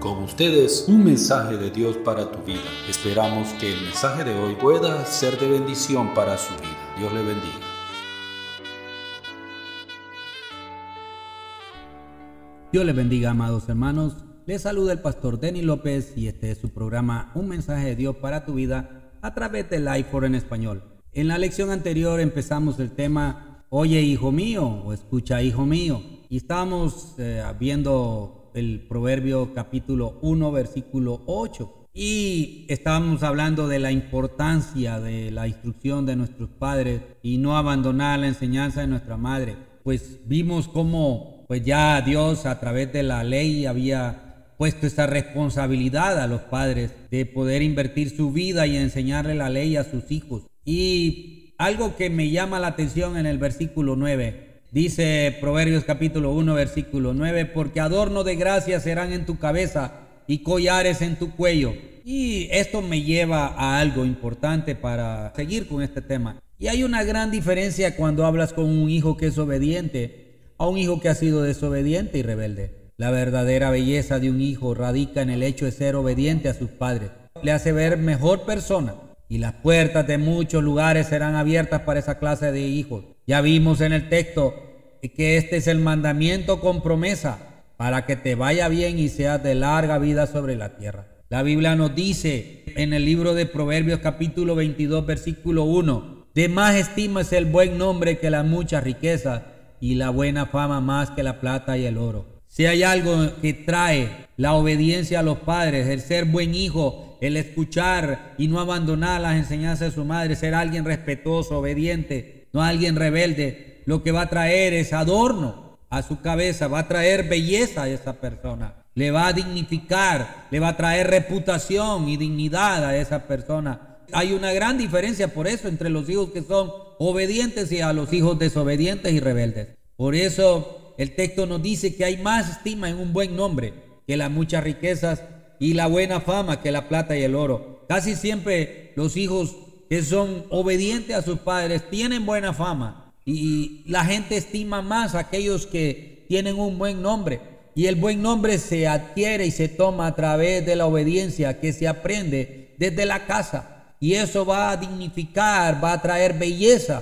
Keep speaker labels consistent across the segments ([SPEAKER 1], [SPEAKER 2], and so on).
[SPEAKER 1] Con ustedes, un mensaje de Dios para tu vida. Esperamos que el mensaje de hoy pueda ser de bendición para su vida. Dios le bendiga.
[SPEAKER 2] Dios les bendiga, amados hermanos. Les saluda el pastor Denis López y este es su programa Un mensaje de Dios para tu vida a través de Life4 en español. En la lección anterior empezamos el tema Oye, hijo mío, o escucha, hijo mío. Y estábamos viendo el Proverbio capítulo 1, versículo 8. Y estábamos hablando de la importancia de la instrucción de nuestros padres y no abandonar la enseñanza de nuestra madre. Pues vimos cómo ya Dios a través de la ley había puesto esa responsabilidad a los padres de poder invertir su vida y enseñarle la ley a sus hijos. Y algo que me llama la atención en el versículo 9, dice Proverbios capítulo 1, versículo 9, porque adorno de gracia serán en tu cabeza y collares en tu cuello. Y esto me lleva a algo importante para seguir con este tema. Y hay una gran diferencia cuando hablas con un hijo que es obediente a un hijo que ha sido desobediente y rebelde. La verdadera belleza de un hijo radica en el hecho de ser obediente a sus padres. Le hace ver mejor persona y las puertas de muchos lugares serán abiertas para esa clase de hijos. Ya vimos en el texto que este es el mandamiento con promesa para que te vaya bien y seas de larga vida sobre la tierra. La Biblia nos dice en el libro de Proverbios capítulo 22 versículo 1, de más estima es el buen nombre que las muchas riquezas y la buena fama más que la plata y el oro. Si hay algo que trae la obediencia a los padres, el ser buen hijo, el escuchar y no abandonar las enseñanzas de su madre, ser alguien respetuoso, obediente, no alguien rebelde, lo que va a traer es adorno a su cabeza, va a traer belleza a esa persona, le va a dignificar, le va a traer reputación y dignidad a esa persona. Hay una gran diferencia por eso entre los hijos que son obedientes y a los hijos desobedientes y rebeldes. Por eso el texto nos dice que hay más estima en un buen nombre que las muchas riquezas y la buena fama que la plata y el oro. Casi siempre los hijos que son obedientes a sus padres tienen buena fama y la gente estima más a aquellos que tienen un buen nombre. Y el buen nombre se adquiere y se toma a través de la obediencia que se aprende desde la casa. Y eso va a dignificar, va a traer belleza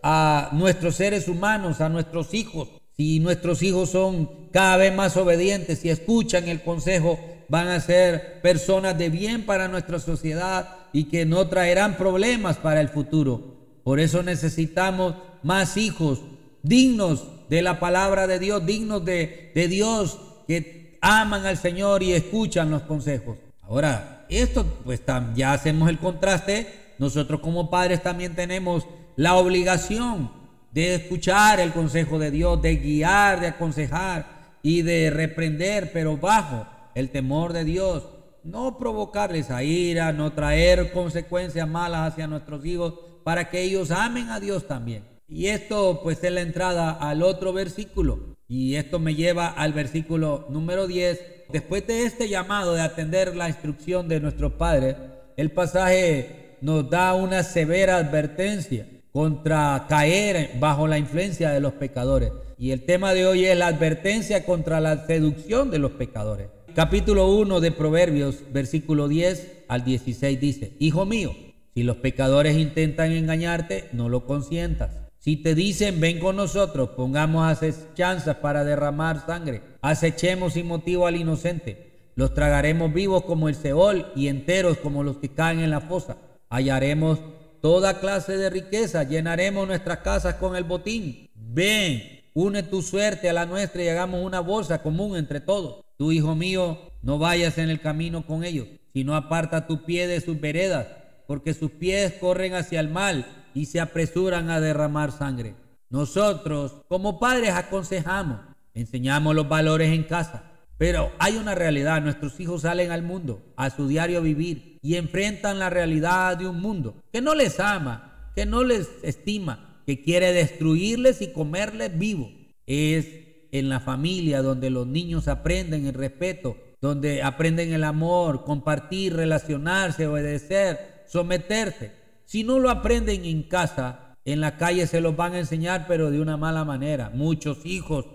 [SPEAKER 2] a nuestros seres humanos, a nuestros hijos. Si nuestros hijos son cada vez más obedientes y escuchan el consejo, van a ser personas de bien para nuestra sociedad y que no traerán problemas para el futuro. Por eso necesitamos más hijos dignos de la palabra de Dios, dignos de Dios, que aman al Señor y escuchan los consejos. Ahora, esto pues ya hacemos el contraste. Nosotros como padres también tenemos la obligación de escuchar el consejo de Dios, de guiar, de aconsejar y de reprender, pero bajo el temor de Dios. No provocarles a ira, no traer consecuencias malas hacia nuestros hijos para que ellos amen a Dios también. Y esto pues es la entrada al otro versículo. Y esto me lleva al versículo número 10. Después de este llamado de atender la instrucción de nuestros padres, el pasaje nos da una severa advertencia contra caer bajo la influencia de los pecadores. Y el tema de hoy es la advertencia contra la seducción de los pecadores. Capítulo 1 de Proverbios, versículo 10 al 16 dice: Hijo mío, si los pecadores intentan engañarte, no lo consientas. Si te dicen, ven con nosotros, pongamos acechanzas para derramar sangre, acechemos sin motivo al inocente, los tragaremos vivos como el Seol y enteros como los que caen en la fosa. Hallaremos toda clase de riqueza, llenaremos nuestras casas con el botín. Ven, une tu suerte a la nuestra y hagamos una bolsa común entre todos. Tú, hijo mío, no vayas en el camino con ellos, sino aparta tu pie de sus veredas, porque sus pies corren hacia el mal y se apresuran a derramar sangre. Nosotros, como padres, aconsejamos, enseñamos los valores en casa. Pero hay una realidad: nuestros hijos salen al mundo, a su diario vivir, y enfrentan la realidad de un mundo que no les ama, que no les estima, que quiere destruirles y comerles vivo. Es en la familia donde los niños aprenden el respeto, donde aprenden el amor, compartir, relacionarse, obedecer, someterse. Si no lo aprenden en casa, en la calle se los van a enseñar, pero de una mala manera. Muchos hijos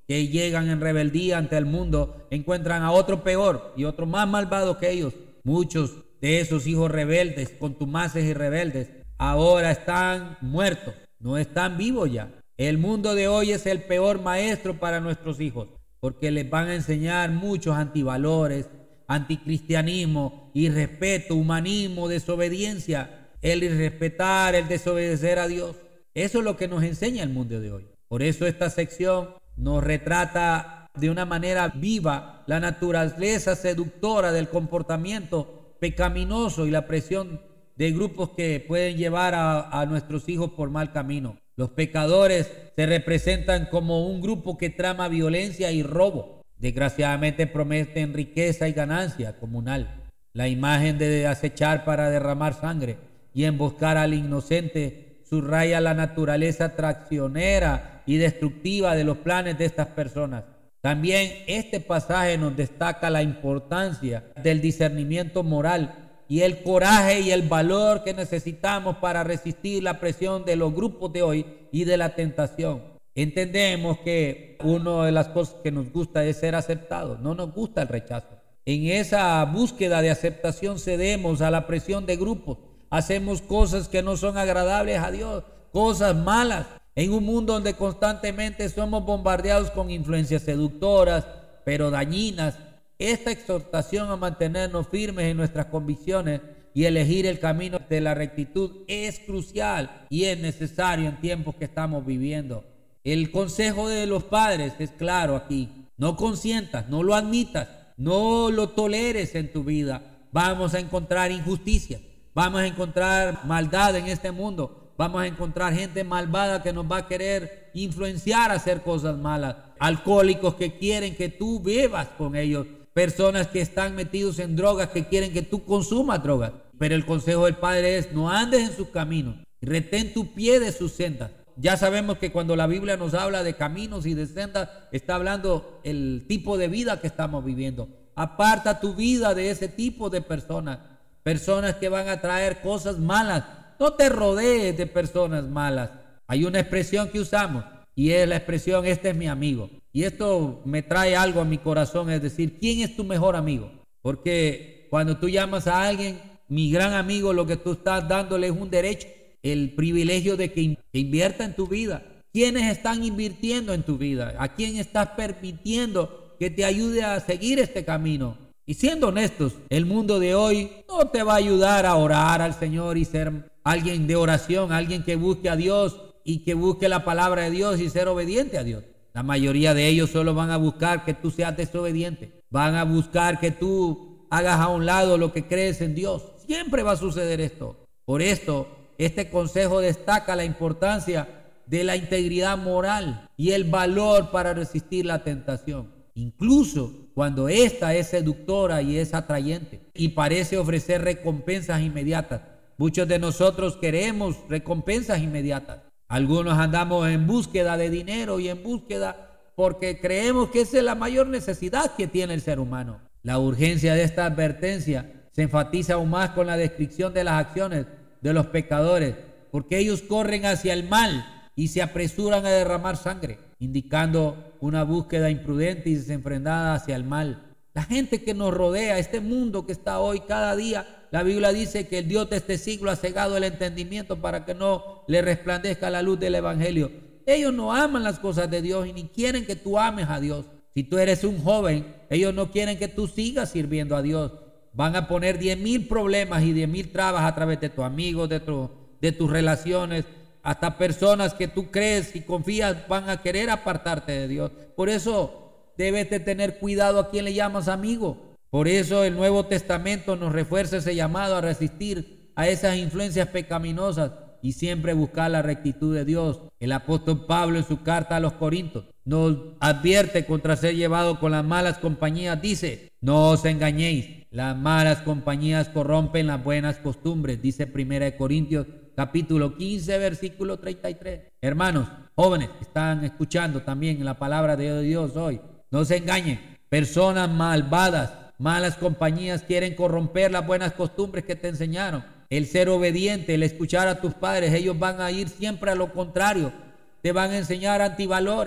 [SPEAKER 2] que llegan en rebeldía ante el mundo encuentran a otro peor y otro más malvado que ellos. Muchos de esos hijos rebeldes, contumaces y rebeldes, ahora están muertos, no están vivos ya. El mundo de hoy es el peor maestro para nuestros hijos, porque les van a enseñar muchos antivalores, anticristianismo, irrespeto, humanismo, desobediencia, el irrespetar, el desobedecer a Dios. Eso es lo que nos enseña el mundo de hoy. Por eso esta sección nos retrata de una manera viva la naturaleza seductora del comportamiento pecaminoso y la presión de grupos que pueden llevar a nuestros hijos por mal camino. Los pecadores se representan como un grupo que trama violencia y robo. Desgraciadamente prometen riqueza y ganancia comunal. La imagen de acechar para derramar sangre y emboscar al inocente subraya la naturaleza traicionera y destructiva de los planes de estas personas. También este pasaje nos destaca la importancia del discernimiento moral y el coraje y el valor que necesitamos para resistir la presión de los grupos de hoy y de la tentación. Entendemos que una de las cosas que nos gusta es ser aceptados, no nos gusta el rechazo. En esa búsqueda de aceptación cedemos a la presión de grupos, hacemos cosas que no son agradables a Dios, cosas malas, en un mundo donde constantemente somos bombardeados con influencias seductoras, pero dañinas. Esta exhortación a mantenernos firmes en nuestras convicciones y elegir el camino de la rectitud es crucial y es necesario en tiempos que estamos viviendo. El consejo de los padres es claro aquí: no consientas, no lo admitas, no lo toleres en tu vida. Vamos a encontrar injusticia, vamos a encontrar maldad en este mundo, vamos a encontrar gente malvada que nos va a querer influenciar a hacer cosas malas, alcohólicos que quieren que tú bebas con ellos, personas que están metidos en drogas que quieren que tú consumas drogas. Pero el consejo del Padre es: no andes en sus caminos, retén tu pie de sus sendas. Ya sabemos que cuando la Biblia nos habla de caminos y de sendas, está hablando el tipo de vida que estamos viviendo. Aparta tu vida de ese tipo de personas, personas que van a traer cosas malas. No te rodees de personas malas. Hay una expresión que usamos y es la expresión: este es mi amigo. Y esto me trae algo a mi corazón, es decir, ¿quién es tu mejor amigo? Porque cuando tú llamas a alguien mi gran amigo, lo que tú estás dándole es un derecho, el privilegio de que invierta en tu vida. ¿Quiénes están invirtiendo en tu vida? ¿A quién estás permitiendo que te ayude a seguir este camino? Y siendo honestos, el mundo de hoy no te va a ayudar a orar al Señor y ser alguien de oración, alguien que busque a Dios y que busque la palabra de Dios y ser obediente a Dios. La mayoría de ellos solo van a buscar que tú seas desobediente. Van a buscar que tú hagas a un lado lo que crees en Dios. Siempre va a suceder esto. Por esto, este consejo destaca la importancia de la integridad moral y el valor para resistir la tentación, incluso cuando esta es seductora y es atrayente y parece ofrecer recompensas inmediatas. Muchos de nosotros queremos recompensas inmediatas. Algunos andamos en búsqueda de dinero y en búsqueda porque creemos que esa es la mayor necesidad que tiene el ser humano. La urgencia de esta advertencia se enfatiza aún más con la descripción de las acciones de los pecadores, porque ellos corren hacia el mal y se apresuran a derramar sangre, indicando una búsqueda imprudente y desenfrenada hacia el mal. La gente que nos rodea, este mundo que está hoy cada día, la Biblia dice que el Dios de este siglo ha cegado el entendimiento para que no le resplandezca la luz del Evangelio. Ellos no aman las cosas de Dios y ni quieren que tú ames a Dios. Si tú eres un joven, ellos no quieren que tú sigas sirviendo a Dios. Van a poner 10,000 problemas y 10,000 trabas a través de tus amigos, de tus relaciones. Hasta personas que tú crees y confías van a querer apartarte de Dios. Por eso debes de tener cuidado a quién le llamas amigo. Por eso el Nuevo Testamento nos refuerza ese llamado a resistir a esas influencias pecaminosas y siempre buscar la rectitud de Dios. El apóstol Pablo en su carta a los Corintios nos advierte contra ser llevado con las malas compañías. Dice: no os engañéis, las malas compañías corrompen las buenas costumbres. Dice 1 Corintios capítulo 15 versículo 33. Hermanos jóvenes que están escuchando también la palabra de Dios hoy, no se engañen. Personas malvadas, malas compañías quieren corromper las buenas costumbres que te enseñaron. El ser obediente, el escuchar a tus padres, ellos van a ir siempre a lo contrario. Te van a enseñar antivalores,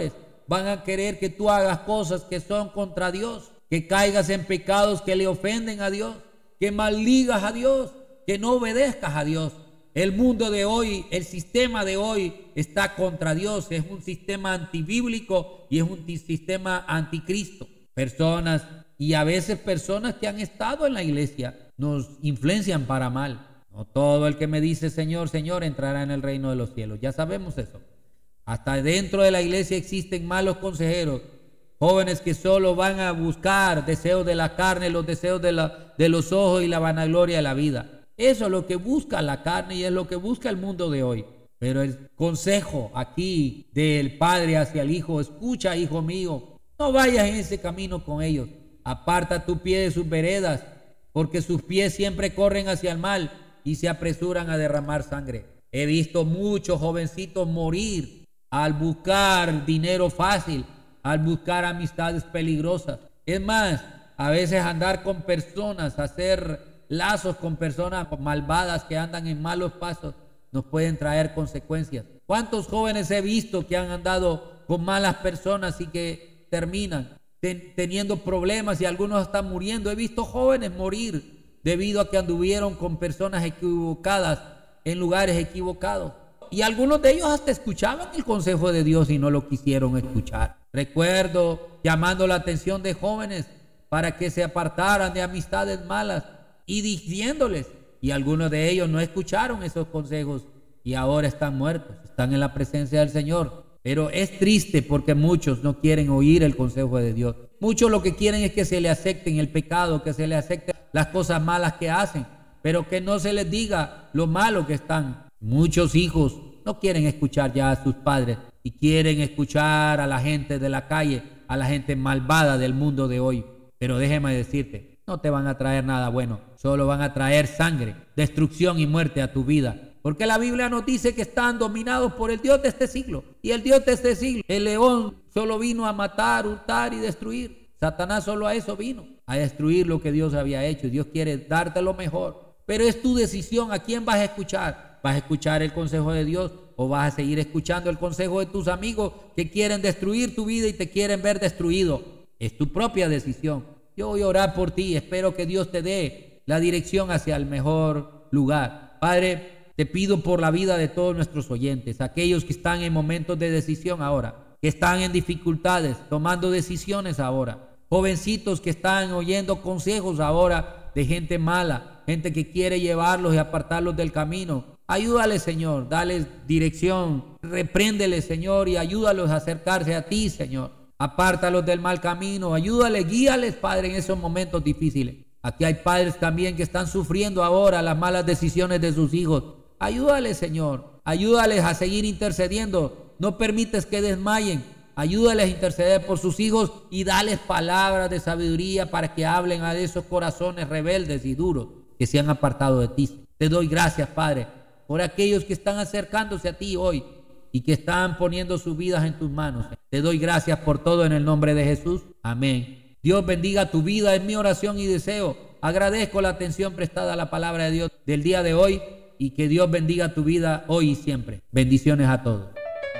[SPEAKER 2] Van a querer que tú hagas cosas que son contra Dios, que caigas en pecados que le ofenden a Dios, que maldigas a Dios, que no obedezcas a Dios. El mundo de hoy, el sistema de hoy está contra Dios. Es un sistema antibíblico y es un sistema anticristo. Personas, y a veces personas que han estado en la iglesia, nos influencian para mal. No todo el que me dice Señor, Señor entrará en el reino de los cielos. Ya sabemos eso. Hasta dentro de la iglesia existen malos consejeros, jóvenes que solo van a buscar deseos de la carne, los deseos de los ojos y la vanagloria de la vida. Eso es lo que busca la carne y es lo que busca el mundo de hoy. Pero el consejo aquí del Padre hacia el Hijo: escucha, hijo mío, no vayas en ese camino con ellos. Aparta tu pie de sus veredas, porque sus pies siempre corren hacia el mal y se apresuran a derramar sangre. He visto muchos jovencitos morir al buscar dinero fácil, al buscar amistades peligrosas. Es más, a veces andar con personas, hacer lazos con personas malvadas que andan en malos pasos, nos pueden traer consecuencias. ¿Cuántos jóvenes he visto que han andado con malas personas y que terminan teniendo problemas y algunos están muriendo? He visto jóvenes morir debido a que anduvieron con personas equivocadas en lugares equivocados. Y algunos de ellos hasta escuchaban el consejo de Dios y no lo quisieron escuchar. Recuerdo llamando la atención de jóvenes para que se apartaran de amistades malas y diciéndoles, y algunos de ellos no escucharon esos consejos y ahora están muertos, están en la presencia del Señor. Pero es triste porque muchos no quieren oír el consejo de Dios. Muchos lo que quieren es que se le acepten el pecado, que se le acepten las cosas malas que hacen, pero que no se les diga lo malo que están. Muchos hijos no quieren escuchar ya a sus padres y quieren escuchar a la gente de la calle, a la gente malvada del mundo de hoy. Pero déjame decirte, no te van a traer nada bueno, solo van a traer sangre, destrucción y muerte a tu vida. Porque la Biblia nos dice que están dominados por el Dios de este siglo. Y el Dios de este siglo, el león, solo vino a matar, hurtar y destruir. Satanás solo a eso vino, a destruir lo que Dios había hecho. Y Dios quiere darte lo mejor. Pero es tu decisión a quién vas a escuchar. ¿Vas a escuchar el consejo de Dios o vas a seguir escuchando el consejo de tus amigos que quieren destruir tu vida y te quieren ver destruido? Es tu propia decisión. Yo voy a orar por ti. Espero que Dios te dé la dirección hacia el mejor lugar. Padre, te pido por la vida de todos nuestros oyentes, aquellos que están en momentos de decisión ahora, que están en dificultades, tomando decisiones ahora, jovencitos que están oyendo consejos ahora de gente mala, gente que quiere llevarlos y apartarlos del camino. Ayúdales, Señor, dales dirección, repréndeles, Señor, y ayúdalos a acercarse a ti, Señor. Apártalos del mal camino, ayúdales, guíales, Padre, en esos momentos difíciles. Aquí hay padres también que están sufriendo ahora las malas decisiones de sus hijos. Ayúdales, Señor, ayúdales a seguir intercediendo, no permites que desmayen, ayúdales a interceder por sus hijos y dales palabras de sabiduría para que hablen a esos corazones rebeldes y duros que se han apartado de ti. Te doy gracias, Padre, por aquellos que están acercándose a ti hoy y que están poniendo sus vidas en tus manos. Te doy gracias por todo en el nombre de Jesús. Amén. Dios bendiga tu vida, es mi oración y deseo. Agradezco la atención prestada a la palabra de Dios del día de hoy. Y que Dios bendiga tu vida hoy y siempre. Bendiciones a todos.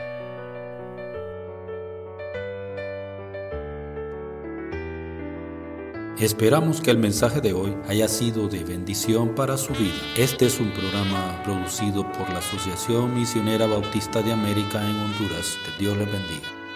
[SPEAKER 1] Esperamos que el mensaje de hoy haya sido de bendición para su vida. Este es un programa producido por la Asociación Misionera Bautista de América en Honduras. Que Dios les bendiga.